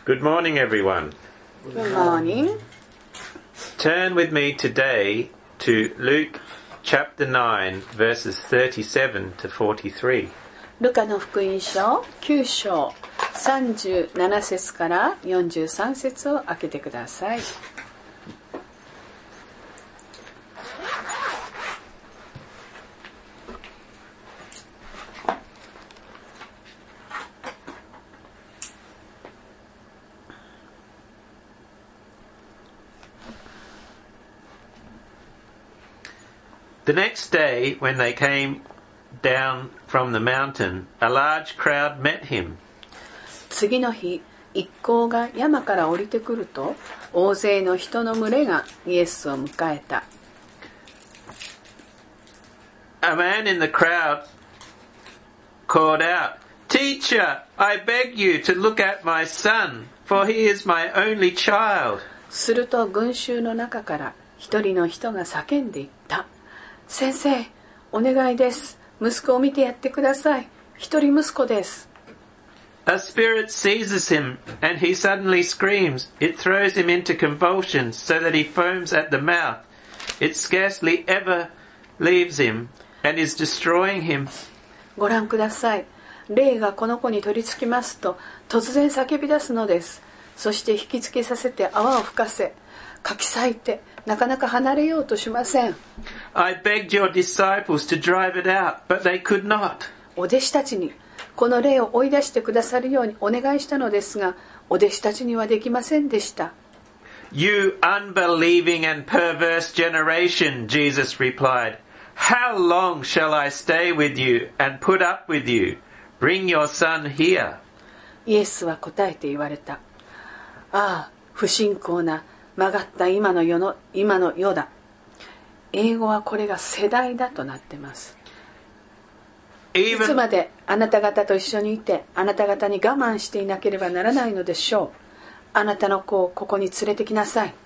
Good morning, everyone. Good morning. Turn with me today to Luke chapter 9, verses 37 to 43. ルカの福音書9章37節から43節を開けてください。 The next day, when they came down from the mountain, a large crowd met him. 次の日、一行が山から降りてくると、大勢の人の群れがイエスを迎えた。 A man in the crowd called out, "Teacher, I beg you to look at my son, for he is my only child." すると群衆の中から一人の人が叫んでいった。先生、お願いです。息子を見てやってください。一人息子です。 A spirit seizes him, and he suddenly screams. It throws him into convulsions so that he foams at the mouth. It scarcely ever leaves him and is destroying him. ご覧ください。霊がこの子に取り付きますと、突然叫び出すのです。そして引きつけさせて泡を吹かせ、かき裂いて、なかなか離れようとしません。 I begged your disciples to drive it out, but they could not. お弟子たちにこの霊を追い出してくださるようにお願いしたのですが、お弟子たちにはできませんでした。 You unbelieving and perverse generation, Jesus replied. How long shall I stay with you and put up with you? Bring your son here. イエスは答えて言われた。ああ、不信仰な曲がった今の世だ。英語はこれが世代だとなっています。いつまであなた方と一緒にいて、あなた方に我慢していなければならないのでしょう。あなたの子をここに連れてきなさい。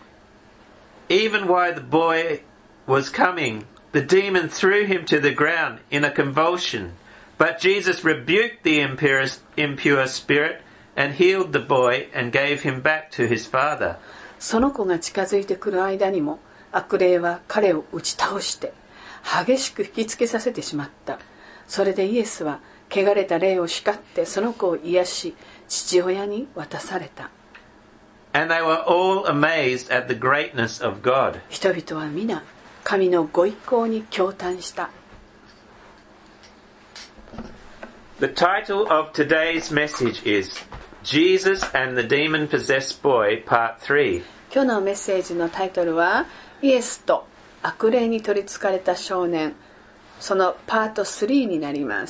Even while the boy was coming, the demon threw him to the ground in a convulsion. But Jesus rebuked the impure spirit and healed the boy and gave him back to his father. その子が近づいてくる間にも、悪霊は彼を打ち倒して激しく引きつけさせてしまった。それでイエスは汚れた霊を叱ってその子を癒し、父親に渡された。 And they were all amazed at the greatness of God. 人々は皆神のご意向に驚嘆した。 The title of today's message is Jesus and the Demon-Possessed Boy Part 3. 今日のメッセージのタイトルはイエスと悪霊に取り憑かれた少年、そのパート3になります。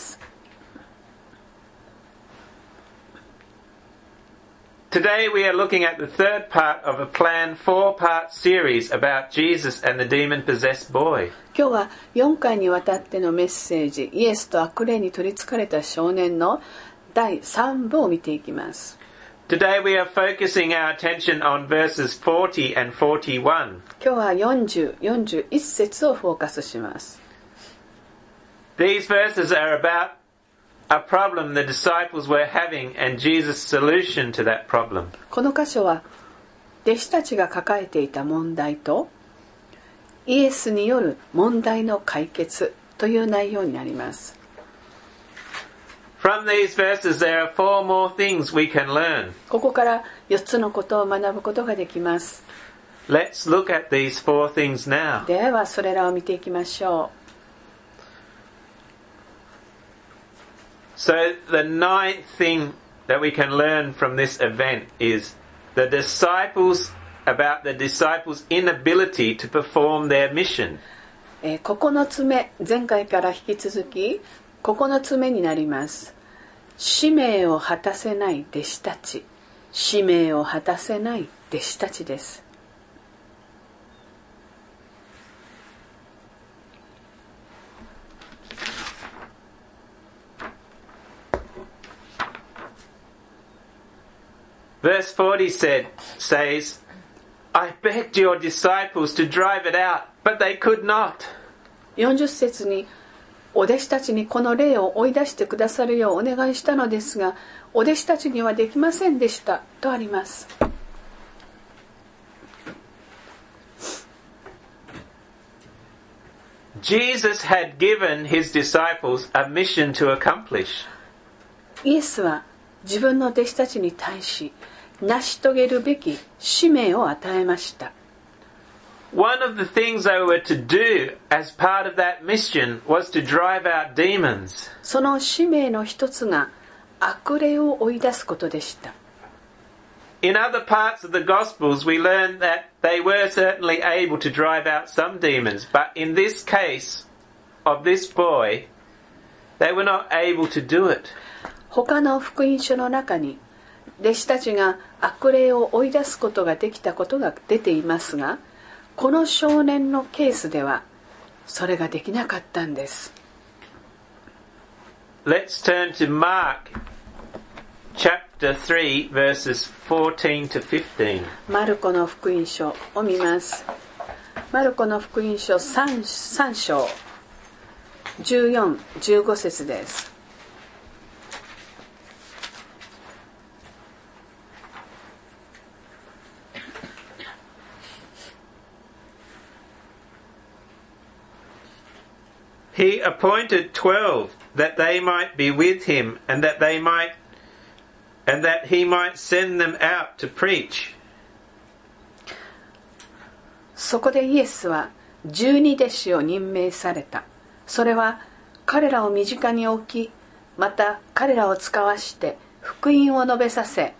Today we are looking at the third part of a planned 4-part series about Jesus and the demon-possessed boy. 今日は4回にわたってのメッセージ、イエスと悪霊に取り憑かれた少年の第3部を見ていきます。 Today we are focusing our attention on verses 40 and 41. 今日は40、41節をフォーカスします。 These verses are about a problem the disciples were having and Jesus' solution to that problem. この箇所は弟子たちが抱えていた問題とイエスによる問題の解決という内容になります。 From these verses there are 4 more things we can learn. ここから4つのことを学ぶことができます。 Let's look at these 4 things now. ではそれらを見ていきましょう。 So the 9th thing that we can learn from this event is about the disciples' inability to perform their mission. 9つ目、前回から引き続き9つ目になります。使命を果たせない弟子たち。使命を果たせない弟子たちです。 Verse 40 says, I begged your disciples to drive it out, but they could not. 40節にお弟子たちにこの霊を追い出してくださるようお願いしたのですが、お弟子たちにはできませんでしたとあります。 Jesus had given his disciples a mission to accomplish. イエスは自分の弟子たちに対し成し遂げるべき使命を与えました。 One of the things they were to do as part of that mission was to drive out demons. その使命の一つが悪霊を追い出すことでした。 In other parts of the Gospels, we learn that they were certainly able to drive out some demons, but in this case of this boy, they were not able to do it. 他の福音書の中に弟子たちが悪霊を追い出すことができたことが出ていますが、この少年のケースではそれができなかったんです。 Let's turn to Mark chapter 3 verses 14 to 15. マルコの福音書を見ます。マルコの福音書 3章14、15節です。 He appointed 12 that they might be with him and that he might send them out to preach. そこでイエスは12弟子を任命された。それは彼らを身近に置き、また彼らを使わして福音を述べさせ、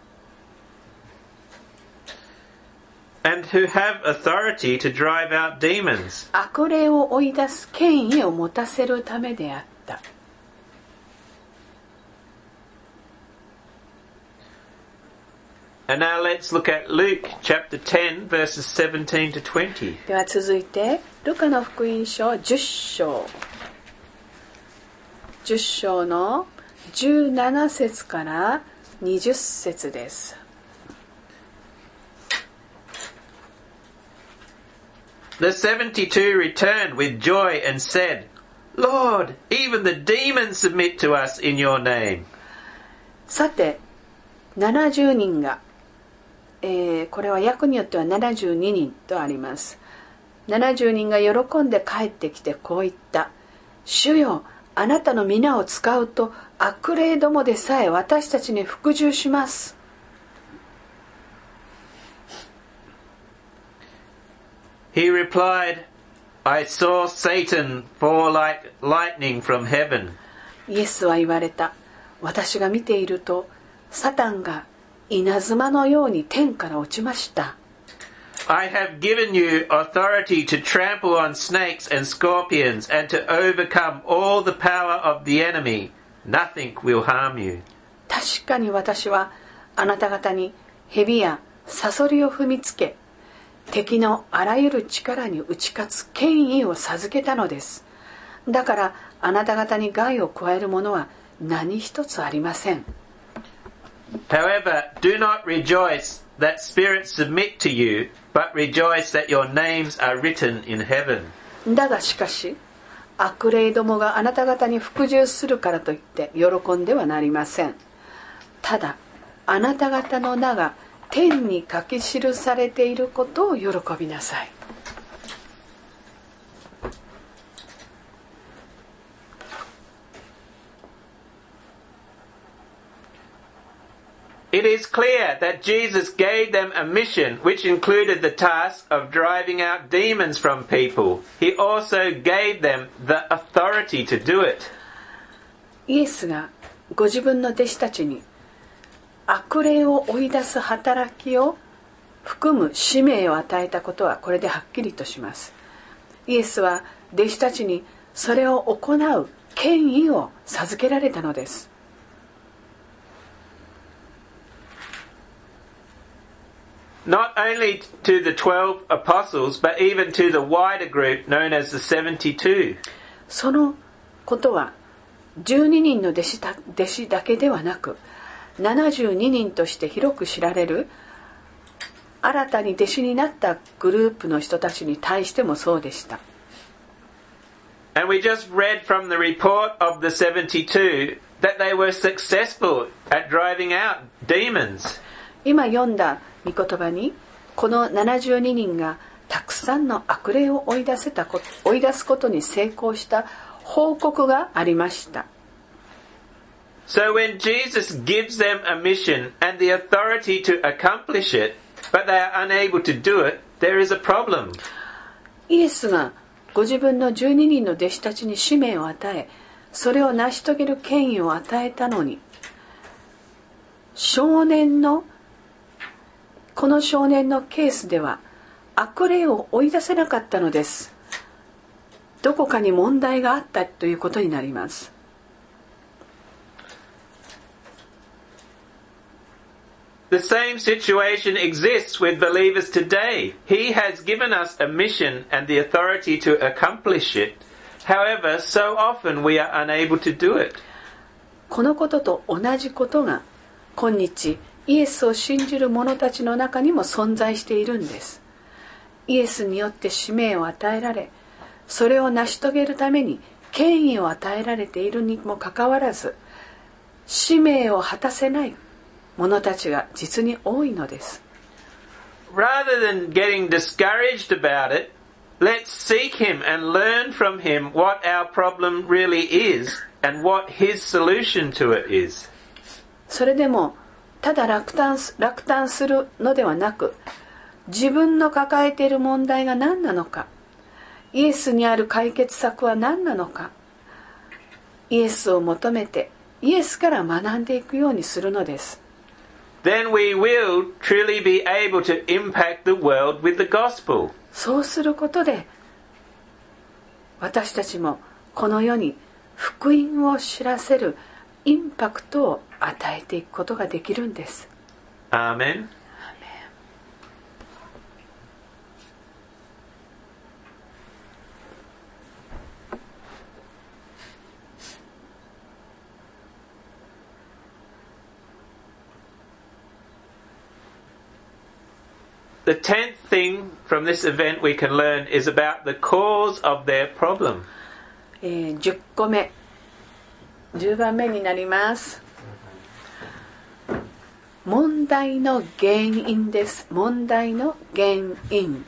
And who have authority to drive out demons. 悪霊を追い出す権威を持たせるためであった。 And now let's look at Luke chapter 10 verses 17 to 20. では続いてルカの福音書10章の17節から20節です。 The 72 returned with joy and said, Lord, even the demons submit to us in your name. さて、70人が、これは訳によっては72人とあります。70人が喜んで帰ってきてこう言った。主よ、あなたの皆を使うと悪霊どもでさえ私たちに服従します。 He replied, I saw Satan fall like lightning from heaven. イエスは言われた。私が見ていると、サタンが稲妻のように天から落ちました。 I have given you authority to trample on snakes and scorpions and to overcome all the power of the enemy. Nothing will harm you. 確かに私はあなた方に蛇やサソリを踏みつけ、敵のあらゆる力に打ち勝つ権威を授けたのです。だからあなた方に害を加えるものは何一つありません。 However, do not rejoice that spirits submit to you, but rejoice that your names are written in heaven. だがしかし、悪霊どもがあなた方に服従するからといって喜んではなりません。ただ、あなた方の名が天に書き記されていることを喜びなさい。 It is clear that Jesus gave them a mission which included the task of driving out demons from people. He also gave them the authority to do it. イエスがご自分の弟子たちに悪霊を追い出す働きを含む使命を与えたことはこれではっきりとします。イエスは弟子たちにそれを行う権威を授けられたのです。 Not only to the 12 apostles, but even to the wider group known as the 72. そのことは12人の弟子だけではなく、72人として広く知られる新たに弟子になったグループの人たちに対してもそうでした。 And we just read from the report of the 72 that they were successful at driving out demons. 今読んだ御言葉に、この72人がたくさんの悪霊を追い出すことに成功した報告がありました。 So when Jesus gives them a mission and the authority to accomplish it, but they are unable to do it, there is a problem. イエスがご自分の12人の弟子たちに使命を与え、それを成し遂げる権威を与えたのに、この少年のケースでは悪霊を追い出せなかったのです。どこかに問題があったということになります。 The same situation exists with believers today. He has given us a mission and the authority to accomplish it. However, so often we are unable to do it. このことと同じことが今日イエスを信じる者たちの中にも存在しているんです。イエスによって使命を与えられ、それを成し遂げるために権威を与えられているにもかかわらず、使命を果たせない者たちが実に多いのです。 Rather than getting discouraged about it, let's seek him and learn from him what our problem really is and what his solution to it is. それでもただ落胆するのではなく、自分の抱えている問題が何なのか、イエスにある解決策は何なのか、イエスを求めてイエスから学んでいくようにするのです。 Then we will truly be able to impact the world with the gospel. そうすることで私たちもこの世に福音を知らせるインパクトを与えていくことができるんです。 アーメン。The 10th thing from this event we can learn is about the cause of their problem. 10個目、10番目になります。問題の原因です。問題の原因。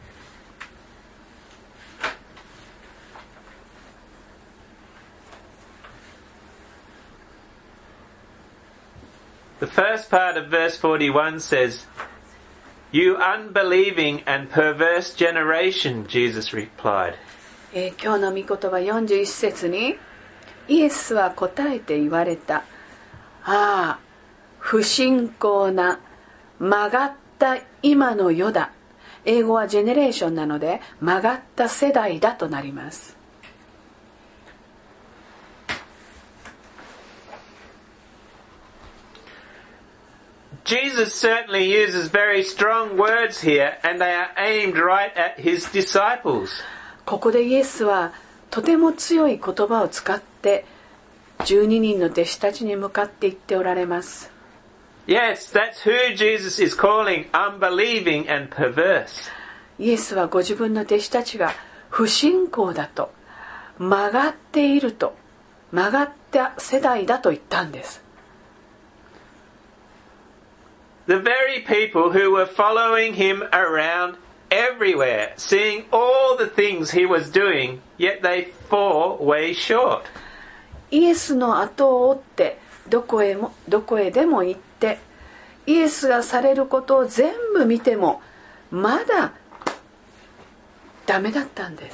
The first part of verse 41 says, You unbelieving and perverse generation, Jesus replied. 今日の御言葉41節に、イエスは答えて言われた。ああ、不信仰な曲がった今の世だ。英語はジェネレーションなので曲がった世代だとなります。 Jesus certainly uses very strong words here, and they are aimed right at his disciples. ここでイエスはとても強い言葉を使って12人の弟子たちに向かって言っておられます。 Yes, that's who Jesus is calling unbelieving and perverse. イエスはご自分の弟子たちが不信仰だと、曲がっていると、曲がった世代だと言ったんです。 The very people who were following him around everywhere, seeing all the things he was doing, yet they fall way short. イエスの後を追ってどこへでも行って、イエスがされることを全部見てもまだダメだったんです。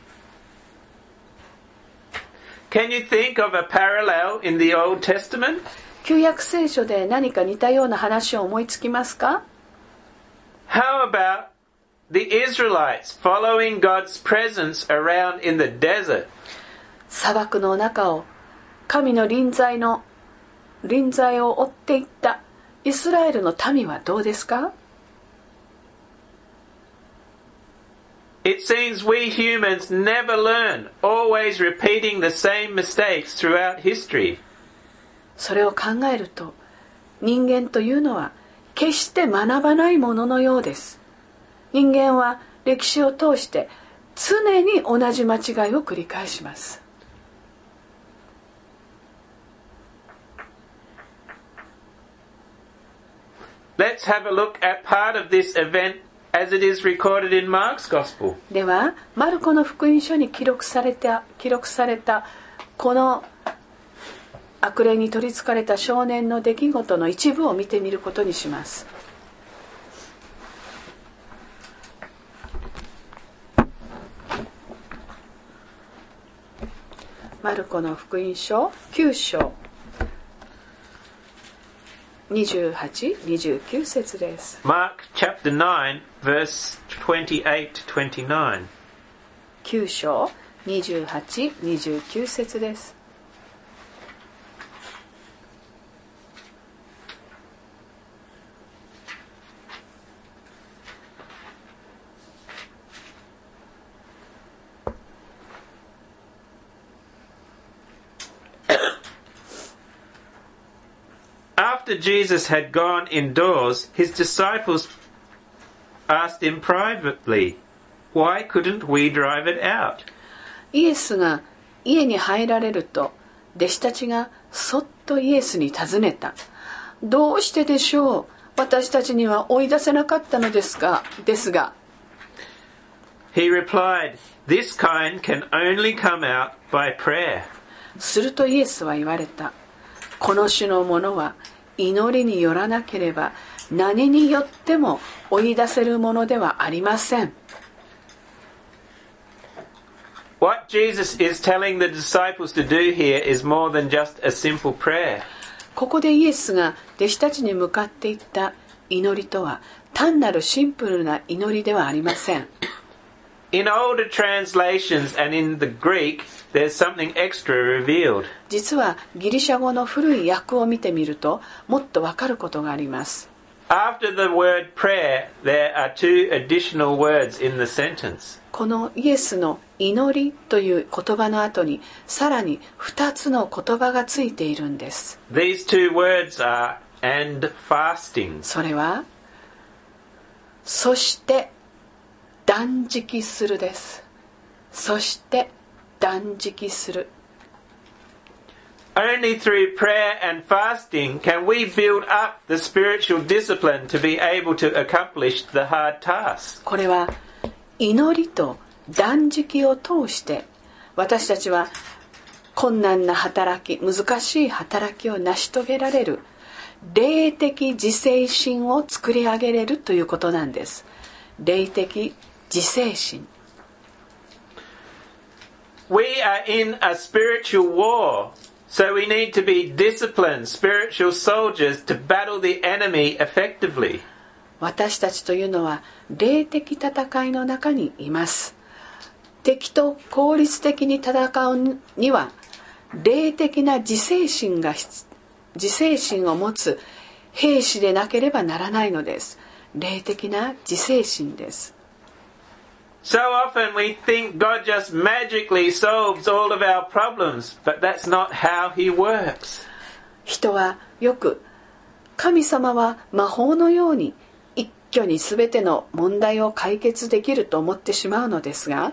Can you think of a parallel in the Old Testament? 旧約聖書で何か似たような話を思いつきますか？ How about the Israelites following God's presence around in the desert? 砂漠の中を神の臨在を追っていったイスラエルの民はどうですか？ It seems we humans never learn, always repeating the same mistakes throughout history. それを考えると人間というのは決して学ばないもののようです。人間は歴史を通して常に同じ間違いを繰り返します。 Let's have a look at part of this event as it is recorded in Mark's Gospel. ではマルコの福音書に記録されたこの悪霊に取りつかれた少年の出来事の一部を見てみることにします。マルコの福音書9章28、29節です。 Mark chapter 9 verse 28 to 29. 9章28、29節です。 After Jesus had gone indoors, his disciples asked him privately, "Why couldn't we drive it out?" イエスが家に入られると、弟子たちがそっとイエスに尋ねた。どうしてでしょう？私たちには追い出せなかったのですが。 He replied, "This kind can only come out by prayer." するとイエスは言われた。この種のものは祈りによらなければ何によっても追い出せるものではありません。 What Jesus is telling the disciples to do here is more than just a simple prayer. ここでイエスが弟子たちに向かっていった祈りとは単なるシンプルな祈りではありません。 In older translations and in the Greek, there's something extra revealed. 実はギリシャ語の古い訳を見てみるともっとわかることがあります。 After the word prayer, there are two additional words in the sentence. このイエスの祈りという言葉の後にさらに2つの言葉がついているんです。 These two words are "and fasting." それはそして断食するです。そして断食する。 Only through prayer and fasting can we build up the spiritual discipline to be able to accomplish the hard tasks. これは祈りと断食を通して私たちは困難な働き、難しい働きを成し遂げられる霊的自制心を作り上げれるということなんです。霊的自制心。 We are in a spiritual war, so we need to be disciplined spiritual soldiers to battle the enemy effectively. 私たちというのは霊的戦いの中にいます。敵と効率的に戦うには霊的な自制心を持つ兵士でなければならないのです。霊的な自制心です。 So often we think God just magically solves all of our problems, but that's not how He works. 人はよく神様は魔法のように一挙に全ての問題を解決できると思ってしまうのですが、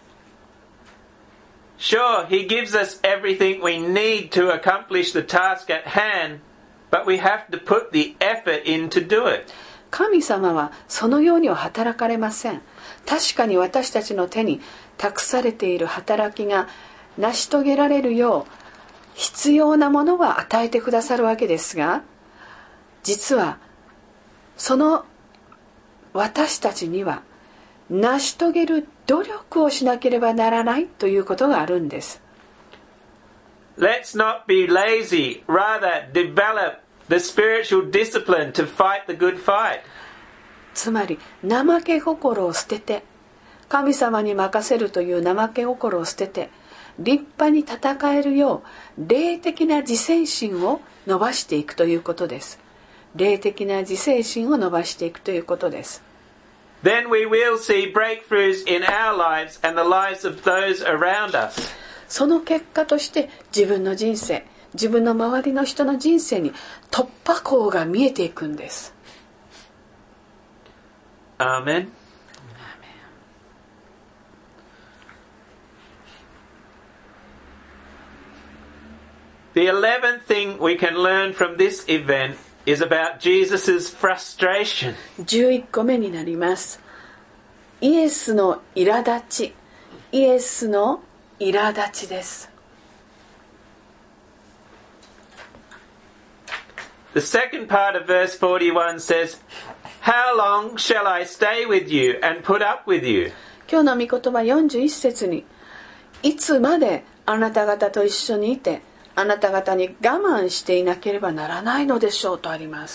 Sure, He gives us everything we need to accomplish the task at hand, but we have to put the effort in to do it. 神様はそのようには働かれません。確かに私たちの手に託されている働きが成し遂げられるよう必要なものは与えてくださるわけですが、実はその私たちには成し遂げる努力をしなければならないということがあるんです。 Let's not be lazy, rather develop the spiritual discipline to fight the good fight. つまり怠け心を捨てて、神様に任せるという怠け心を捨てて、立派に戦えるよう霊的な自制心を伸ばしていくということです。霊的な自制心を伸ばしていくということです。 Then we will see breakthroughs in our lives and the lives of those around us. その結果として自分の人生、自分の周りの人の人生に突破口が見えていくんです。 Amen. The 11th thing we can learn from this event is about Jesus' frustration. 11個目になります。イエスの苛立ち、イエスの苛立ちです。 The second part of verse 41 says, How long shall I stay with you and put up with you? 今日の御言葉41節に、いつまであなた方と一緒にいて、あなた方に我慢していなければならないのでしょうとあります。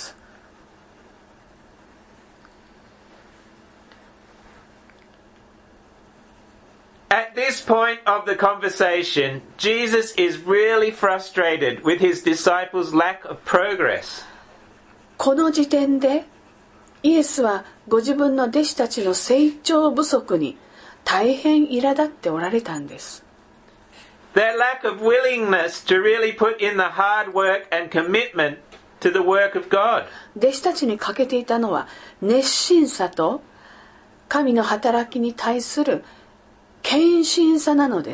At this point of the conversation, Jesus is really frustrated with his disciples' lack of progress. この時点でイエスはご自分の弟子たちの成長不足に大変苛立っておられたんです。 Their lack of willingness to really put in the hard work and commitment to the work of God. 弟子たちに欠けていたのは熱心さと神の働きに対する献身さなのです。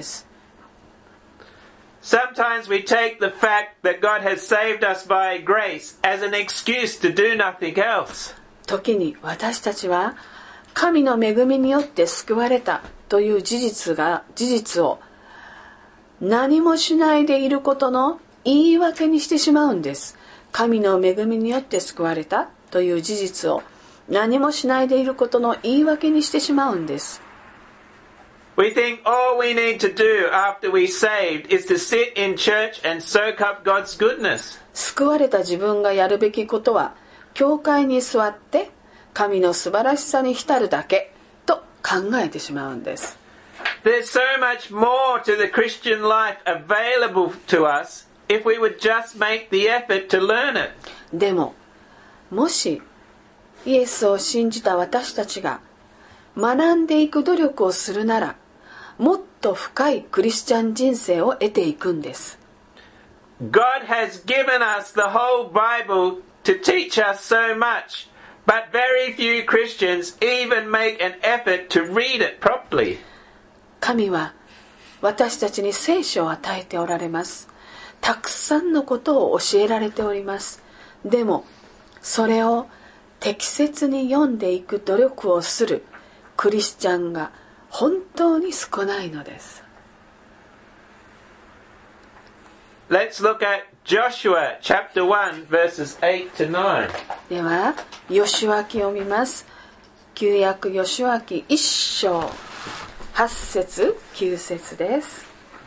Sometimes we take the fact that God has saved us by grace as an excuse to do nothing else. 時に私たちは神の恵みによって救われたという事実を何もしないでいることの言い訳にしてしまうんです。神の恵みによって救われたという事実を何もしないでいることの言い訳にしてしまうんです。 We think all we need to do after we're saved is to sit in church and soak up God's goodness. 救われた自分がやるべきことは教会に座って神の素晴らしさに浸るだけと考えてしまうんです。 There's so much more to the Christian life available to us if we would just make the effort to learn it. でも、もしイエスを信じた私たちが学んでいく努力をするなら、もっと深いクリスチャン人生を得ていくんです。 God has given us the whole Bible to teach us so much, but very few Christians even make an effort to read it properly. 神は私たちに聖書を与えておられます。たくさんのことを教えられております。でもそれを適切に読んでいく努力をするクリスチャンが本当に少ないのです。 Let's look at Joshua chapter 1 verses 8 to 9. ではヨシュア記を見ます。旧約ヨシュア記1章8節9節です。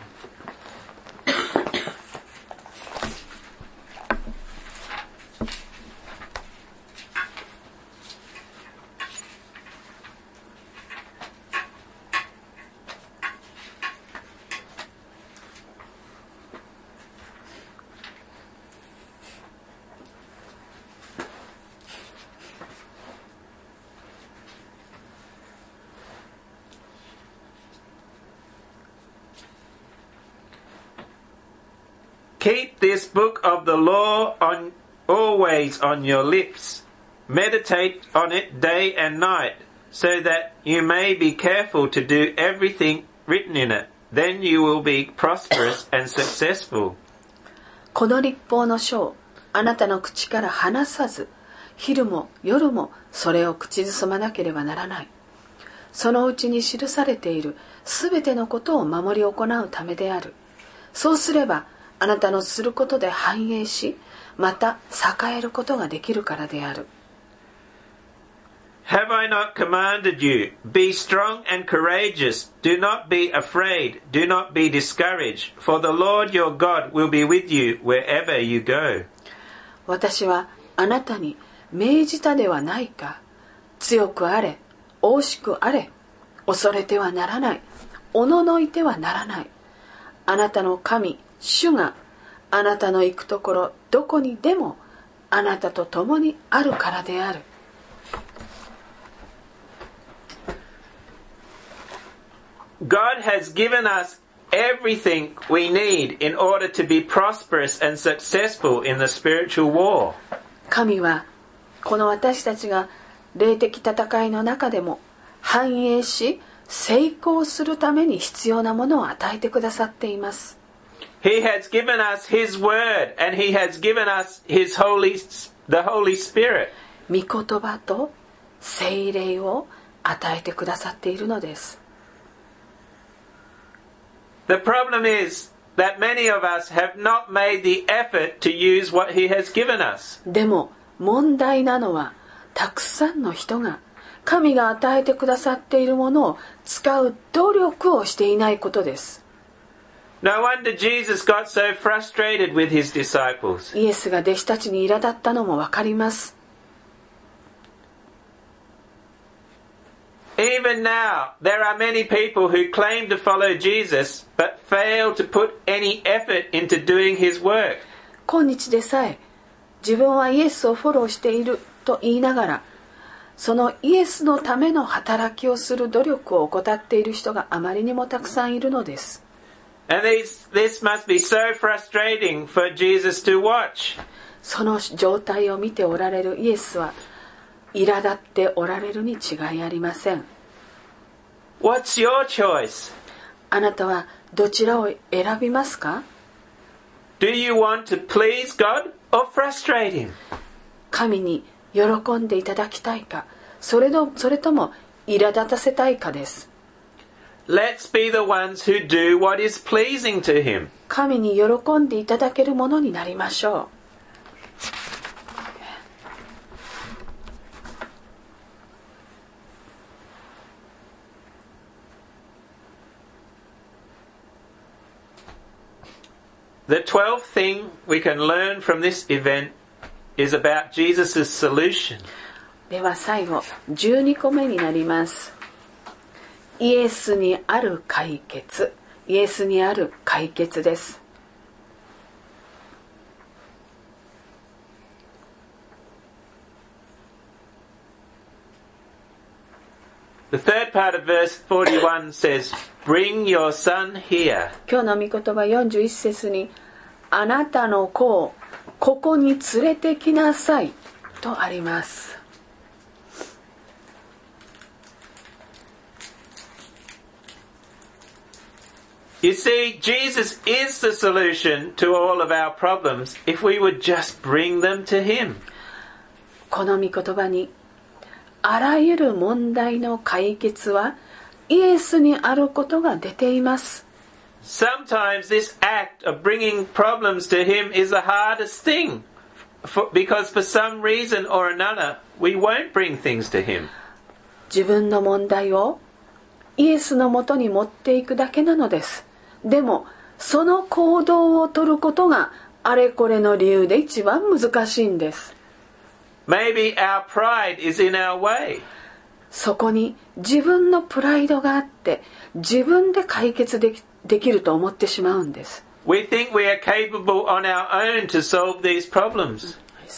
Keep this book of the law always on your lips. Meditate on it day and night, so that you may be careful to do everything written in it. Then you will be prosperous and successful. この律法の書をあなたの口から離さず、昼も夜もそれを口ずさまなければならない。そのうちに記されているすべてのことを守り行うためである。そうすればあなたのすることで繁栄し、また栄えることができるからである。 Have I not commanded you? Be strong and courageous. Do not be afraid. Do not be discouraged. For the Lord your God will be with you wherever you go. 私はあなたに命じたではないか。強くあれ、大しくあれ。恐れてはならない。おののいてはならない。あなたの神、主があなたの行くところどこにでもあなたと共にあるからである。 God has given us everything we need in order to be prosperous and successful in the spiritual war. 神はこの私たちが霊的戦いの中でも繁栄し成功するために必要なものを与えてくださっています。 He has given us His Word, and He has given us the Holy Spirit. 御言葉と聖霊を与えてくださっているのです。 The problem is that many of us have not made the effort to use what He has given us. でも問題なのは、たくさんの人が神が与えてくださっているものを使う努力をしていないことです。 No wonder Jesus got so frustrated with His disciples. イエスが弟子たちに苛立ったのもわかります。 Even now, there are many people who claim to follow Jesus, but fail to put any effort into doing His work. 今日でさえ、自分はイエスをフォローしていると言いながら、そのイエスのための働きをする努力を怠っている人があまりにもたくさんいるのです。 And this must be so frustrating for Jesus to watch. その状態を見ておられるイエスは、苛立っておられるに違いありません。 What's your choice? あなたはどちらを選びますか？ Do you want to please God or frustrate Him? 神に喜んでいただきたいか、それとも苛立たせたいかです。 Let's be the ones who do what is pleasing to Him. 神に喜んでいただけるものになりましょう。 The 12th thing we can learn from this event is about Jesus' solution. では最後、12個目になります。イエスにある解決。イエスにある解決です。 The third part of verse 41 says, Bring your son here. 今日の御言葉41節に、あなたの子をここに連れてきなさいとあります。 You see, Jesus is the solution to all of our problems if we would just bring them to Him. この御言葉に、あらゆる問題の解決はイエスにあることが出ています。 Sometimes this act of bringing problems to Him is the hardest thing because for some reason or another we won't bring things to Him. 自分の問題をイエスのもとに持っていくだけなのです。でもその行動を取ることがあれこれの理由で一番難しいんです。 Maybe our pride is in our way. そこに自分のプライドがあって自分で解決できると思ってしまうんです。 We think we are capable on our own to solve these problems.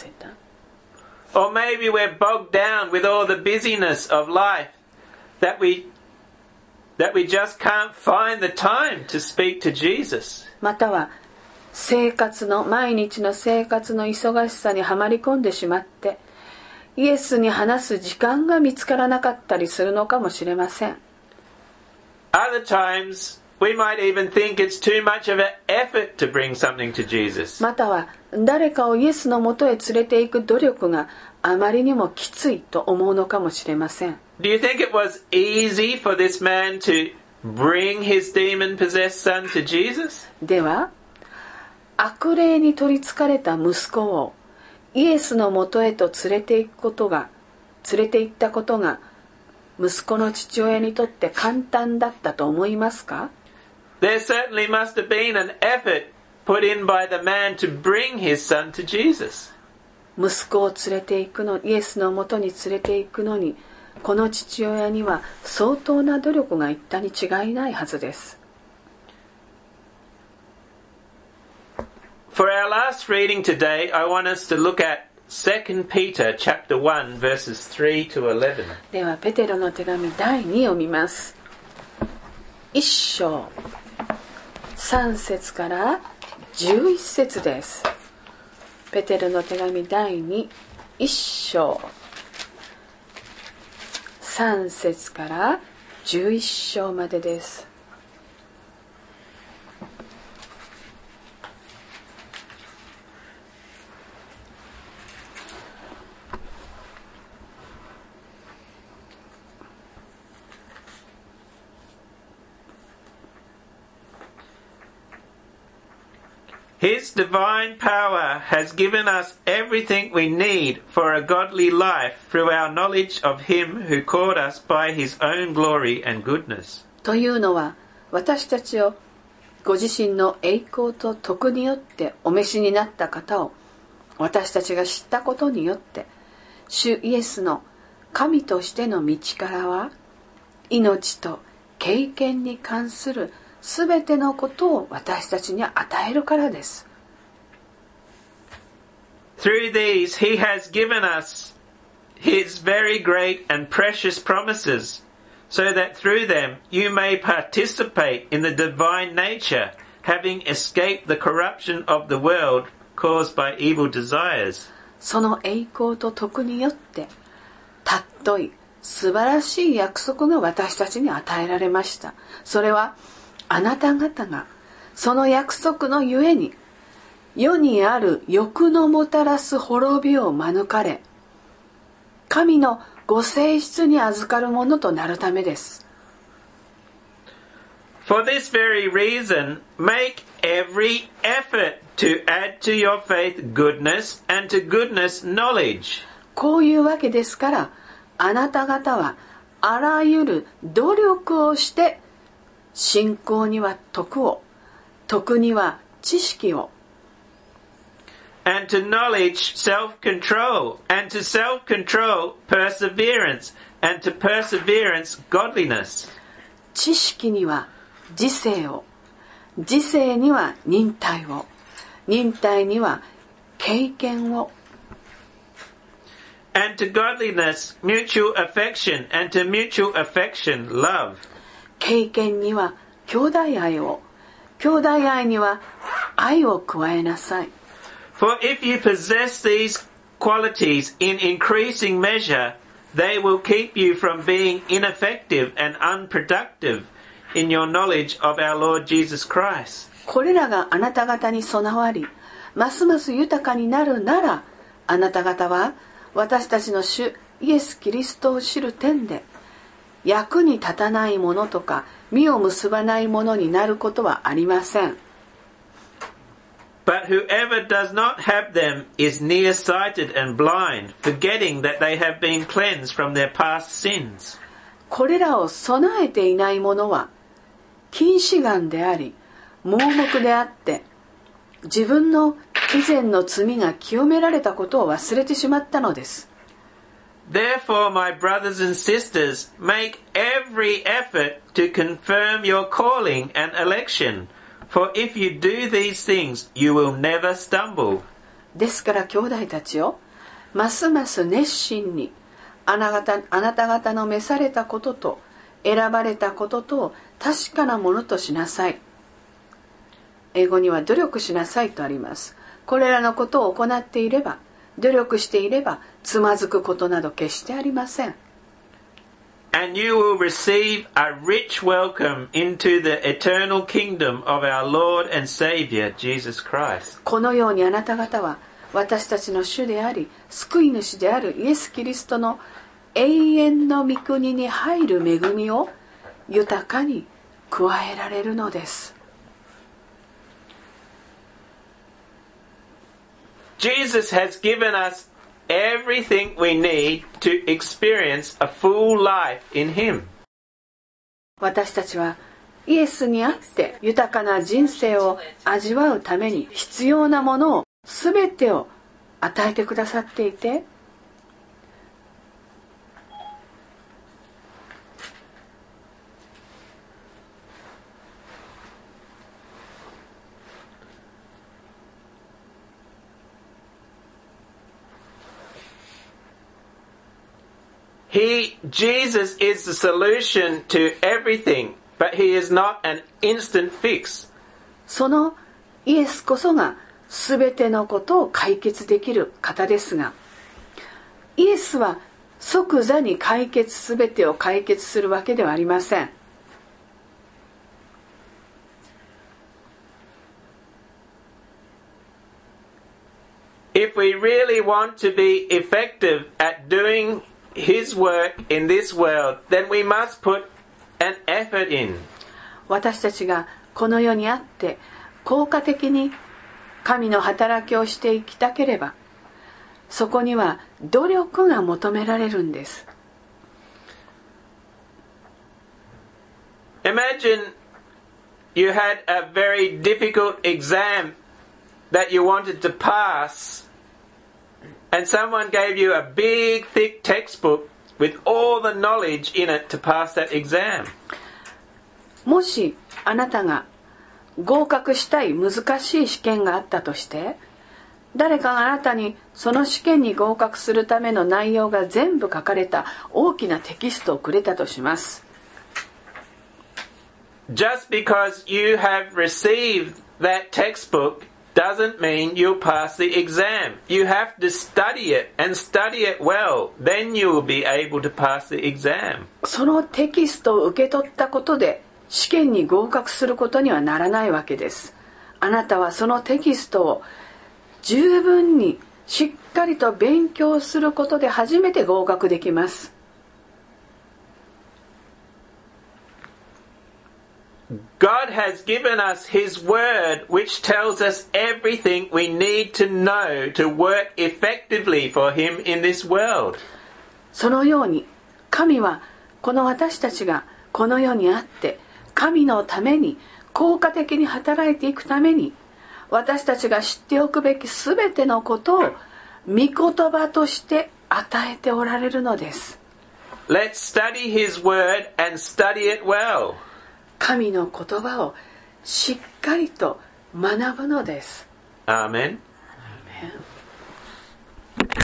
Or maybe we're bogged down with all the busyness of life that we just can't find the time to speak to Jesus. または毎日の生活の忙しさにはまり込んでしまってイエスに話す時間が見つからなかったりするのかもしれません。 Other times we might even think it's too much of an effort to bring something to Jesus. または誰かをイエスのもとへ連れて行く努力があまりにもきついと思うのかもしれません。 Do you think it was easy for this man to bring his demon-possessed son to Jesus? では悪霊に取りつかれた息子をイエスのもとへと連れて行ったことが息子の父親にとって簡単だったと思いますか？ There certainly must have been an effort put in by the man to bring his son to Jesus. 息子を連れて行くの、イエスのもとに連れて行くのにこの父親には相当な努力がいったに違いないはずです。 For our last reading today, I want us to look at 2 Peter chapter 1 verses 3 to 11. ではペテロの手紙第2を見ます。1章3節から11節です。ペテロの手紙第2、1章3節から11章までです。 His divine power has given us everything we need for a godly life through our knowledge of Him who called us by His own glory and goodness. というのは、私たちをご自身の栄光と徳によってお召しになった方を私たちが知ったことによって、主イエスの神としての道からは、命と経験に関するすべてのことを私たちに与えるからです。 Through these, He has given us His very great and precious promises, so that through them you may participate in the divine nature, having escaped the corruption of the world caused by evil desires. その栄光と徳によって、たっとい素晴らしい約束が私たちに与えられました。それはあなた方がその約束のゆえに世にある欲のもたらす滅びを免れ、神のご性質に預かるものとなるためです。 For this very reason, make every effort to add to your faith goodness, and to goodness knowledge. こういうわけですから、あなた方はあらゆる努力をして、信仰には徳を、徳には知識を、 And to knowledge, self-control, and to self-control, perseverance, and to perseverance, godliness. 知識には自制を、自制には忍耐を、忍耐には経験を、 And to godliness, mutual affection, and to mutual affection, love. 経験には兄弟愛を、兄弟愛には愛を加えなさい。 For if you possess these qualities in increasing measure, they will keep you from being ineffective and unproductive in your knowledge of our Lord Jesus Christ. これらがあなた方に備わり、ますます豊かになるなら、あなた方は私たちの主イエス・キリストを知る点で、役に立たないものとか実を結ばないものになることはありません。 But whoever does not have them is nearsighted and blind, forgetting that they have been cleansed from their past sins. これらを備えていない者は近視眼であり盲目であって、自分の以前の罪が清められたことを忘れてしまったのです。 Therefore, my brothers and sisters, make every effort to confirm your calling and election. For if you do these things, you will never stumble. ですから兄弟たちよ、ますます熱心にあなた方の召されたことと選ばれたこととを確かなものとしなさい。英語には努力しなさいとあります。これらのことを行っていれば、努力していればつまずくことなど決してありません。 And you will receive a rich welcome into the eternal kingdom of our Lord and Savior, Jesus Christ. このようにあなた方は私たちの主であり、救い主であるイエス・キリストの永遠の御国に入る恵みを豊かに加えられるのです。 Jesus has given us everything we need to experience a full life in Him. 私たちはイエスにあって豊かな人生を味わうために必要なものを全てを与えてくださっていて、 Jesus is the solution to everything, but He is not an instant fix. そのイエスこそが全てのことを解決できる方ですが、イエスは即座に全てを解決するわけではありません。 If we really want to be effective at doing His work in this world, then we must put an effort in. 私たちがこの世にあって効果的に神の働きをしていきたければ、そこには努力が求められるんです。 Imagine you had a very difficult exam that you wanted to pass, and someone gave you a big, thick textbook with all the knowledge in it to pass that exam. もしあなたが合格したい難しい試験があったとして、誰かがあなたにその試験に合格するための内容が全部書かれた大きなテキストをくれたとします。 Just because you have received that textbook doesn't mean you'll pass the exam. You have to study it and study it well. Then you will be able to pass the exam. そのテキストを受け取ったことで試験に合格することにはならないわけです。あなたはそのテキストを十分にしっかりと勉強することで初めて合格できます。 God has given us His Word, which tells us everything we need to know to work effectively for Him in this world. そのように神はこの私たちがこの世にあって神のために効果的に働いていくために、私たちが知っておくべきすべてのことを御言葉として与えておられるのです。 Let's study His Word and study it well. 神の言葉をしっかりと学ぶのです。 Amen. Amen.